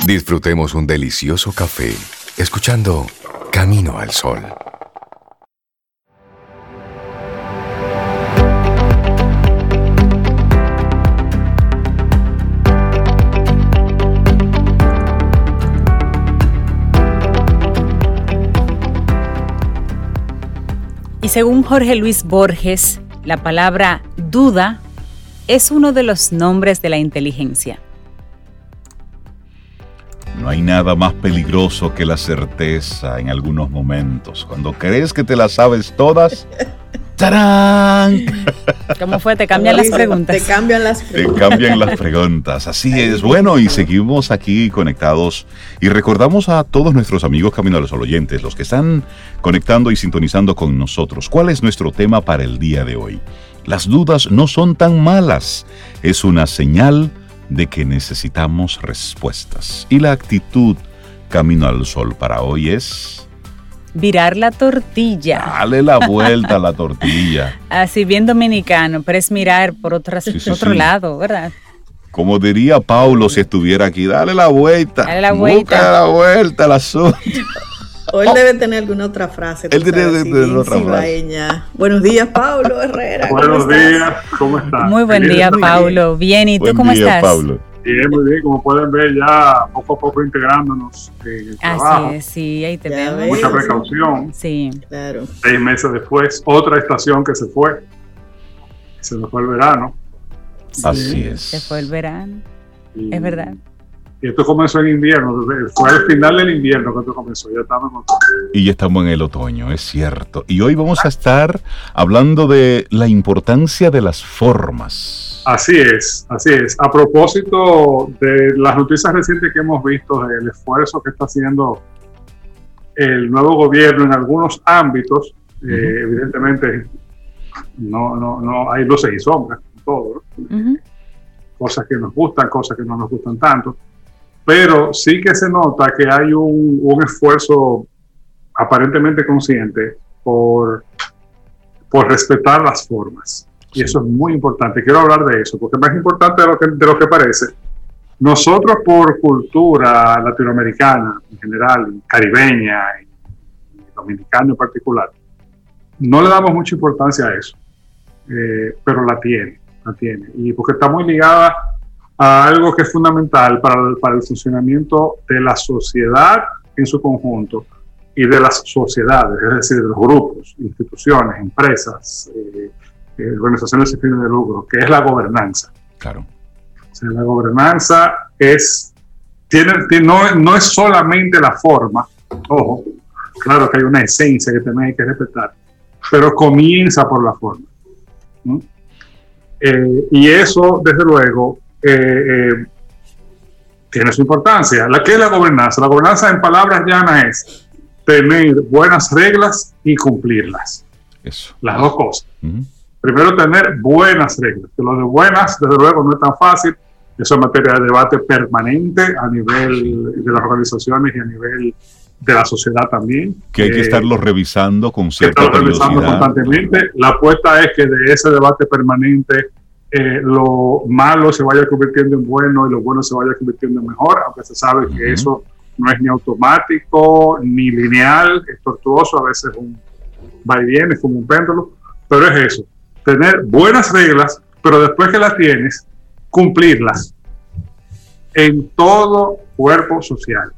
Disfrutemos un delicioso café escuchando Camino al Sol. Y según Jorge Luis Borges, la palabra duda es uno de los nombres de la inteligencia. No hay nada más peligroso que la certeza en algunos momentos. Cuando crees que te las sabes todas, ¡tarán! ¿Cómo fue? Te cambian las preguntas. Te cambian las preguntas. Te cambian las preguntas. Así es. Bueno, y seguimos aquí conectados. Y recordamos a todos nuestros amigos Camino al Sol oyentes, los que están conectando y sintonizando con nosotros. ¿Cuál es nuestro tema para el día de hoy? Las dudas no son tan malas. Es una señal de que necesitamos respuestas. Y la actitud Camino al Sol para hoy es... virar la tortilla. Dale la vuelta a la tortilla. Así bien dominicano, pero es mirar por otro lado, ¿verdad? Como diría Paulo si estuviera aquí, dale la vuelta. Dale la vuelta. Busca la vuelta al asunto. O él debe tener alguna otra frase. Él debe tener otra frase. Buenos días, Paulo Herrera. Buenos días, ¿cómo estás? Muy buen día, Paulo. Bien, ¿y tú cómo estás? Paulo. Bien, muy bien, como pueden ver ya poco a poco integrándonos en el trabajo. Así es, sí, ahí te vemos. Mucha precaución. Sí. Claro. 6 meses después, otra estación que se fue. Se nos fue el verano. Sí, así es. Se fue el verano, es verdad. Y esto comenzó en invierno, fue al final del invierno que esto comenzó, ya estamos en otoño. Y ya estamos en el otoño, es cierto. Y hoy vamos a estar hablando de la importancia de las formas. Así es, así es. A propósito de las noticias recientes que hemos visto, del esfuerzo que está haciendo el nuevo gobierno en algunos ámbitos, evidentemente no hay luces y sombras en todo, ¿no? Cosas que nos gustan, cosas que no nos gustan tanto. Pero sí que se nota que hay un esfuerzo aparentemente consciente por respetar las formas. Y eso es muy importante. Quiero hablar de eso, porque es más importante de lo que parece. Nosotros, por cultura latinoamericana en general, caribeña y dominicana en particular, no le damos mucha importancia a eso. Pero la tiene. Y porque está muy ligada a algo que es fundamental para el funcionamiento de la sociedad en su conjunto y de las sociedades, es decir, de los grupos, instituciones, empresas, organizaciones sin fines de lucro, que es la gobernanza. Claro. O sea, la gobernanza no es solamente la forma, ojo, claro que hay una esencia que también hay que respetar, pero comienza por la forma. Y eso, desde luego, tiene su importancia. ¿Qué es la gobernanza? La gobernanza, en palabras llanas, es tener buenas reglas y cumplirlas. Eso. Las dos cosas. Primero, tener buenas reglas. Que lo de buenas, desde luego, no es tan fácil. Eso es materia de debate permanente a nivel de las organizaciones y a nivel de la sociedad también. Que hay que estarlo revisando con cierta periodicidad. Constantemente. La apuesta es que de ese debate permanente lo malo se vaya convirtiendo en bueno y lo bueno se vaya convirtiendo en mejor, aunque se sabe que eso no es ni automático ni lineal, es tortuoso, a veces va y viene, es como un péndulo, pero es eso, tener buenas reglas, pero después que las tienes, cumplirlas en todo cuerpo social.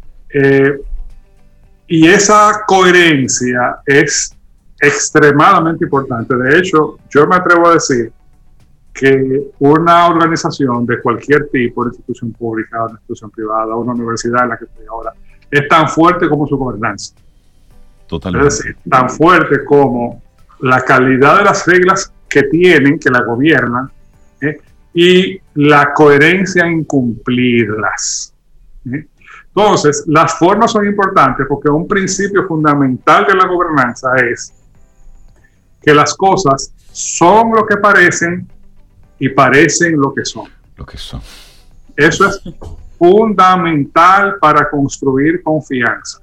Y esa coherencia es extremadamente importante. De hecho, yo me atrevo a decir que una organización de cualquier tipo, una institución pública, una institución privada, una universidad en la que estoy ahora, es tan fuerte como su gobernanza. Totalmente. Es decir, tan fuerte como la calidad de las reglas que tienen, que la gobiernan, y la coherencia en cumplirlas. Entonces, las formas son importantes porque un principio fundamental de la gobernanza es que las cosas son lo que parecen y parecen lo que son. Eso es fundamental para construir confianza.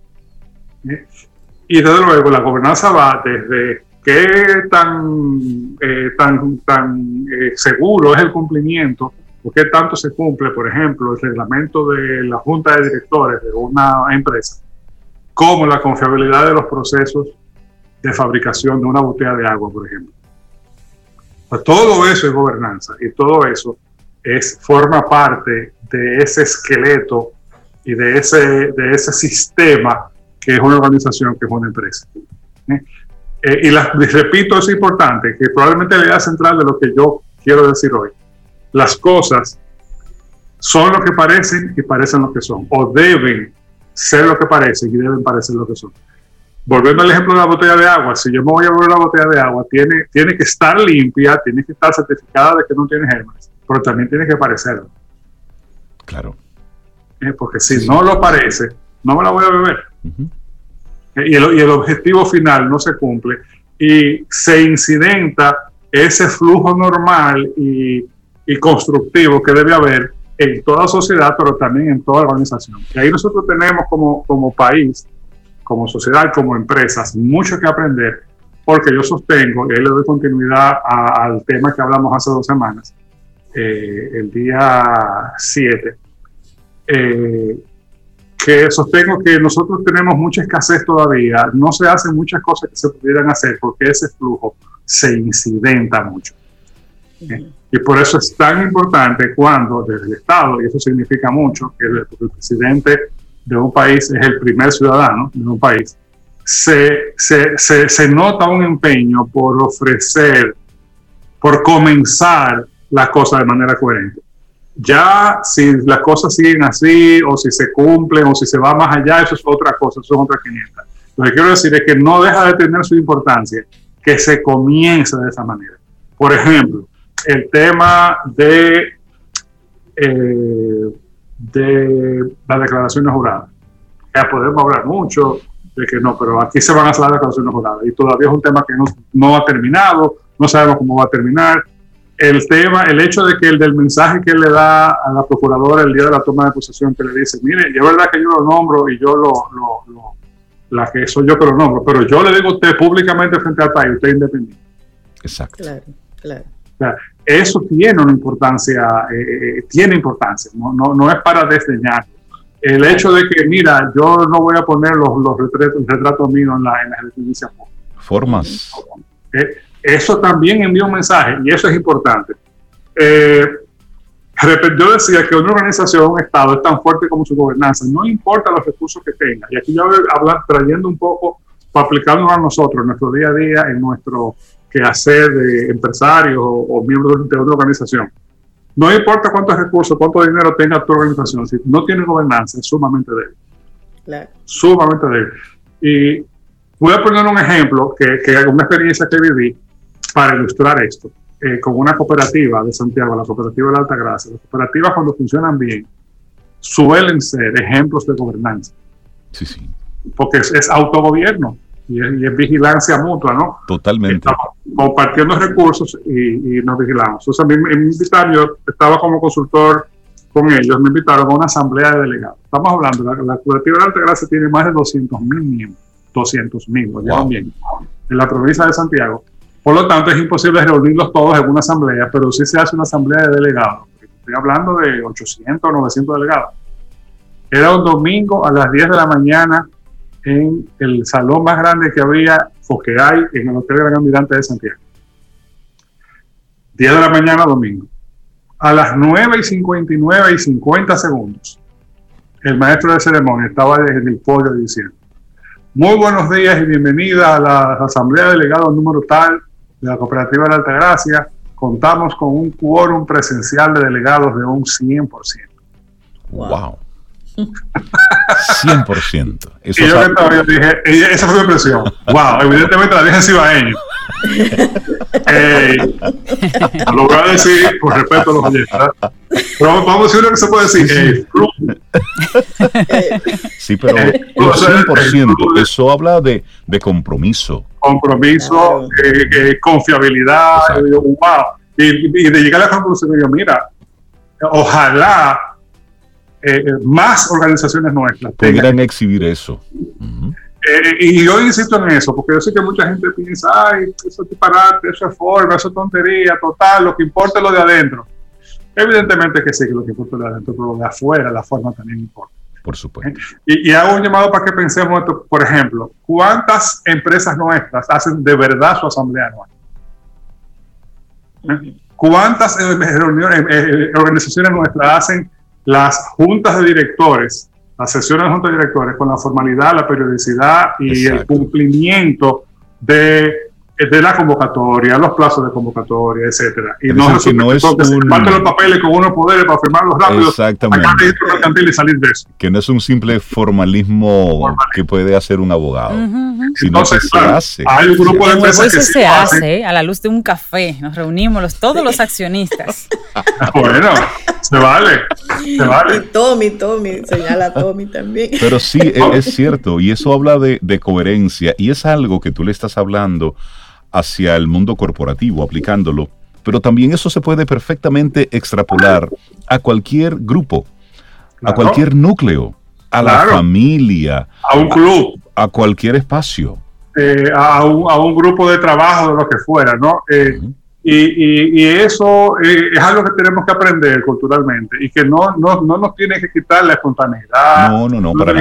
Y desde luego la gobernanza va desde qué tan seguro es el cumplimiento o qué tanto se cumple, por ejemplo, el reglamento de la junta de directores de una empresa, como la confiabilidad de los procesos de fabricación de una botella de agua, por ejemplo. Pues todo eso es gobernanza y todo eso forma parte de ese esqueleto y de ese sistema que es una organización, que es una empresa. Y repito, es importante, que probablemente la idea central de lo que yo quiero decir hoy, las cosas son lo que parecen y parecen lo que son, o deben ser lo que parecen y deben parecer lo que son. Volviendo al ejemplo de la botella de agua, si yo me voy a beber una botella de agua, tiene que estar limpia, tiene que estar certificada de que no tiene gérmenes, pero también tiene que parecerlo. Claro. Porque si no lo parece, no me la voy a beber. Y el objetivo final no se cumple y se incidenta ese flujo normal y constructivo que debe haber en toda sociedad, pero también en toda organización. Y ahí nosotros tenemos como país, como sociedad, como empresas, mucho que aprender, porque yo sostengo, y ahí le doy continuidad al tema que hablamos hace 2 semanas, el día 7, que sostengo que nosotros tenemos mucha escasez todavía, no se hacen muchas cosas que se pudieran hacer porque ese flujo se incidenta mucho. Y por eso es tan importante cuando desde el Estado, y eso significa mucho, que el presidente de un país es el primer ciudadano de un país, se nota un empeño por ofrecer, por comenzar las cosas de manera coherente. Ya si las cosas siguen así, o si se cumplen, o si se va más allá, eso es otra cosa, eso es otra 500. Lo que quiero decir es que no deja de tener su importancia que se comience de esa manera. Por ejemplo, el tema de las declaraciones juradas. Ya podemos hablar mucho de que no, pero aquí se van a hacer las declaraciones juradas y todavía es un tema que no ha terminado, no sabemos cómo va a terminar. El hecho de que el del mensaje que él le da a la procuradora el día de la toma de posesión, que le dice, mire, es verdad que yo lo nombro y yo la que soy yo que lo nombro, pero yo le digo a usted públicamente frente al país, usted es independiente. Exacto. Claro. O sea, eso tiene una importancia, no es para desdeñar. El hecho de que, mira, yo no voy a poner los retratos míos en la residencia pública. Formas. Eso también envía un mensaje y eso es importante. Yo decía que una organización, un Estado, es tan fuerte como su gobernanza, no importa los recursos que tenga. Y aquí yo voy a hablar trayendo un poco, para aplicarnos a nosotros, en nuestro día a día, en nuestro quehacer de empresarios o miembros de una organización. No importa cuántos recursos, cuánto dinero tenga tu organización, si no tiene gobernanza, es sumamente débil. Claro. Sumamente débil. Y voy a poner un ejemplo, que una experiencia que viví para ilustrar esto, con una cooperativa de Santiago, la cooperativa de la Altagracia. Las cooperativas, cuando funcionan bien, suelen ser ejemplos de gobernanza. Sí, sí. Porque es autogobierno y es vigilancia mutua, ¿no? Totalmente. Estamos compartiendo recursos y nos vigilamos. Entonces, a mí me invitaron, yo estaba como consultor con ellos, me invitaron a una asamblea de delegados. Estamos hablando, la cooperativa de la Altagracia tiene más de 200,000 miembros. 200,000, lo llevan bien, en la provincia de Santiago. Por lo tanto, es imposible reunirlos todos en una asamblea, pero sí se hace una asamblea de delegados. Estoy hablando de 800 o 900 delegados. Era un domingo a las 10 de la mañana en el salón más grande que había o que hay en el Hotel Gran Almirante de Santiago. 10 de la mañana domingo. A las 9:59 y 50 segundos, el maestro de ceremonia estaba en el podio diciendo: muy buenos días y bienvenida a la asamblea de delegados número tal de la cooperativa de la Altagracia. Contamos con un quórum presencial de delegados de un 100%. Wow. 100%. Eso y yo que todavía dije, esa fue mi impresión. Wow, evidentemente la dije en cibaeño. Lo voy a decir por respeto a los oyentes, pero vamos a decir lo que se puede decir. Sí, pero el 100%, eso habla de compromiso. Compromiso, confiabilidad, wow. Y de llegar a la conclusión, yo, mira, ojalá más organizaciones nuestras pudieran exhibir eso. Y yo insisto en eso, porque yo sé que mucha gente piensa, ay, eso es disparate, eso es forma, eso es tontería, total, lo que importa es lo de adentro. Evidentemente que sí, que lo que importa es lo de adentro, pero lo de afuera, la forma también importa. Por supuesto. Y hago un llamado para que pensemos esto, por ejemplo, ¿cuántas empresas nuestras hacen de verdad su asamblea anual? ¿Cuántas reuniones, organizaciones nuestras hacen las juntas de directores, las sesiones de juntas de directores con la formalidad, la periodicidad y el cumplimiento de la convocatoria, los plazos de convocatoria, etcétera? Y no es parte los papeles con unos poderes para firmarlos rápido, exactamente, acá registro mercantil y salir de eso. Que no es un simple formalismo que puede hacer un abogado, sino entonces, que se hace. Hay un grupo de empresas que se hace a la luz de un café, nos reunimos todos los accionistas. Bueno, se vale. Y Tommy, señala a Tommy también. Pero sí, es cierto, y eso habla de coherencia, y es algo que tú le estás hablando hacia el mundo corporativo, aplicándolo, pero también eso se puede perfectamente extrapolar a cualquier grupo, a cualquier núcleo, a la familia, a un club, a cualquier espacio, a un grupo de trabajo, de lo que fuera, ¿no? Y eso es algo que tenemos que aprender culturalmente y que no nos tiene que quitar la espontaneidad. No, para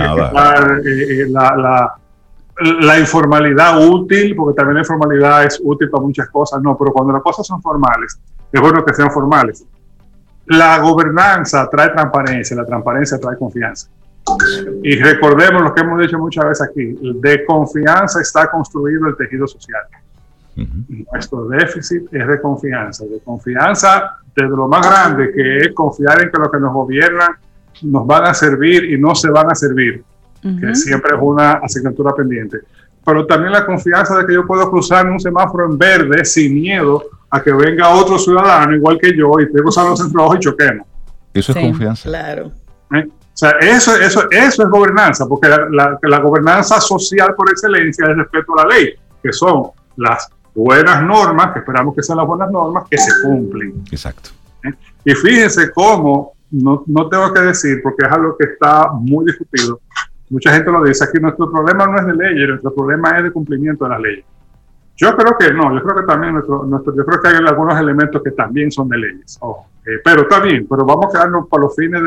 nada. La informalidad útil, porque también la informalidad es útil para muchas cosas, no, pero cuando las cosas son formales, es bueno que sean formales. La gobernanza trae transparencia, la transparencia trae confianza. Y recordemos lo que hemos dicho muchas veces aquí, de confianza está construido el tejido social. Nuestro déficit es de confianza desde lo más grande, que es confiar en que los que nos gobiernan nos van a servir y no se van a servir, que siempre es una asignatura pendiente, pero también la confianza de que yo puedo cruzar en un semáforo en verde sin miedo a que venga otro ciudadano igual que yo y tengo que usar los centros rojos y choquemos. Eso es confianza. Claro. O sea, eso es gobernanza, porque la gobernanza social por excelencia es el respeto a la ley, que son las buenas normas, que esperamos que sean las buenas normas, que se cumplen. Exacto. Y fíjense cómo, no tengo que decir, porque es algo que está muy discutido, mucha gente lo dice aquí, nuestro problema no es de leyes, nuestro problema es de cumplimiento de las leyes. Yo creo que no, yo creo que también yo creo que hay algunos elementos que también son de leyes, pero está bien, pero vamos a quedarnos para los fines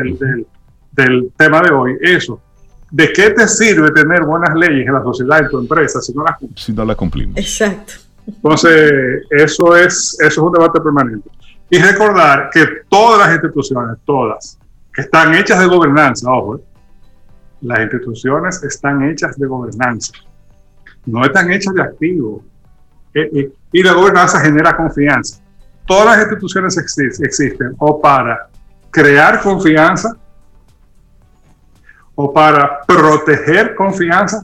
del tema de hoy, eso. ¿De qué te sirve tener buenas leyes en la sociedad, en tu empresa, si no las cumplimos? Si no las cumplimos. Exacto. Entonces, eso es un debate permanente. Y recordar que todas las instituciones, todas, que están hechas de gobernanza, las instituciones están hechas de gobernanza, no están hechas de activo. Y la gobernanza genera confianza. Todas las instituciones existen o para crear confianza, o para proteger confianza,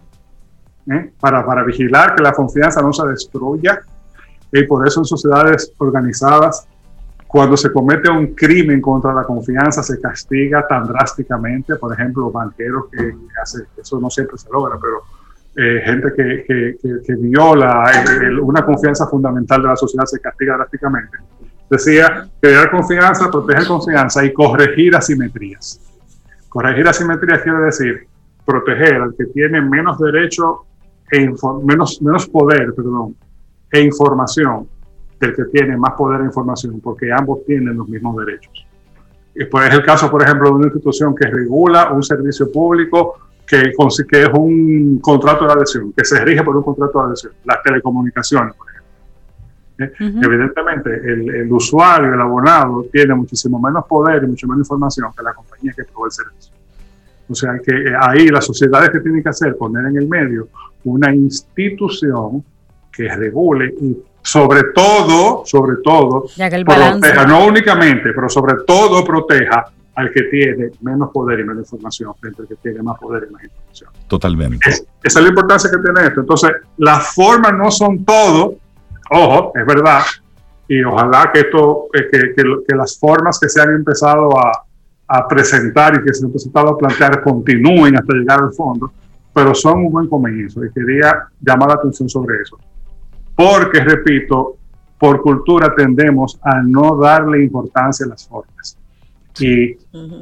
para vigilar que la confianza no se destruya. Y por eso en sociedades organizadas, cuando se comete un crimen contra la confianza, se castiga tan drásticamente. Por ejemplo, banqueros que hacen, eso no siempre se logra, pero gente que viola una confianza fundamental de la sociedad se castiga drásticamente. Decía, crear confianza, proteger confianza y corregir asimetrías. Corregir asimetrías quiere decir proteger al que tiene menos derecho menos poder, e información del que tiene más poder e información, porque ambos tienen los mismos derechos. Y pues es el caso, por ejemplo, de una institución que regula un servicio público que es un contrato de adhesión, que se rige por un contrato de adhesión, las telecomunicaciones, por ejemplo. Evidentemente, el usuario, el abonado, tiene muchísimo menos poder y mucho menos información que la compañía que provee el servicio. O sea, que ahí las sociedades que tienen que hacer, poner en el medio una institución que regule y sobre todo, ya que el proteja, no únicamente, pero sobre todo proteja al que tiene menos poder y menos información frente al que tiene más poder y más información. Totalmente. Esa es la importancia que tiene esto. Entonces, las formas no son todo. Ojo, es verdad, y ojalá que que las formas que se han empezado a presentar y que se han empezado a plantear continúen hasta llegar al fondo, pero son un buen comienzo y quería llamar la atención sobre eso. Porque, repito, por cultura tendemos a no darle importancia a las formas. Y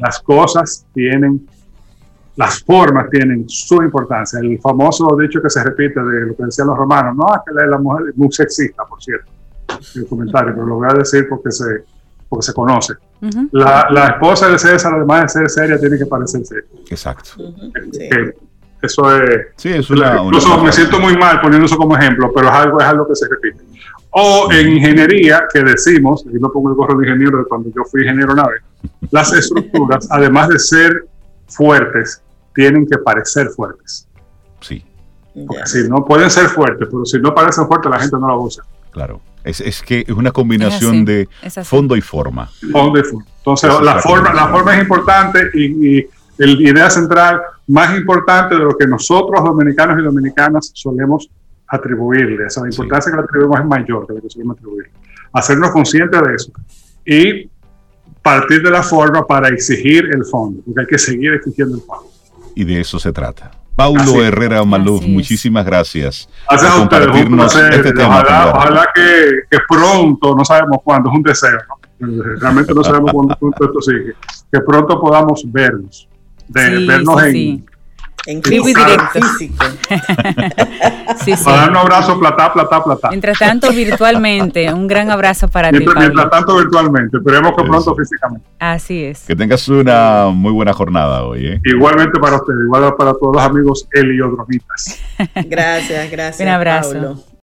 las formas tienen su importancia. El famoso dicho que se repite de lo que decían los romanos, no, es que la mujer es muy sexista, por cierto, el comentario, pero lo voy a decir porque porque se conoce. Ujú. La esposa de César, además de ser seria, tiene que parecer seria. Exacto. Sí. Que eso es... Sí, es Incluso me siento muy mal poniendo eso como ejemplo, pero es algo que se repite. O en ingeniería, que decimos, y no pongo el gorro de ingeniero de cuando yo fui ingeniero una vez, las estructuras, además de ser fuertes, tienen que parecer fuertes. Sí, Porque si no pueden ser fuertes, pero si no parecen fuertes, la gente no la usa. claro. Es que es una combinación de es así. fondo y forma. Entonces, Esa la es forma es importante y la idea central más importante de lo que nosotros, dominicanos y dominicanas, solemos atribuirle. O sea, la importancia que le atribuimos es mayor que lo que solemos atribuirle. Hacernos conscientes de eso y partir de la forma para exigir el fondo, porque hay que seguir exigiendo el fondo. Y de eso se trata. Paulo Así es. Herrera Maluf, Así es. muchísimas gracias Gracias por a ustedes, un compartirnos placer. este tema. Ojalá que pronto, no sabemos cuándo, es un deseo, ¿no? Realmente no sabemos cuándo esto sigue, que pronto podamos vernos, vernos en... En Vivo y físico, directo. en físico. Sí, sí. Para dar un abrazo, platá. Mientras tanto, virtualmente, un gran abrazo para ti, Mientras Pablo. tanto, virtualmente. Esperemos que pronto Eso. físicamente. Así es. Que tengas una muy buena jornada hoy, ¿eh? Igualmente para ustedes, igual para todos los amigos heliodromitas. Gracias, Un abrazo. Pablo.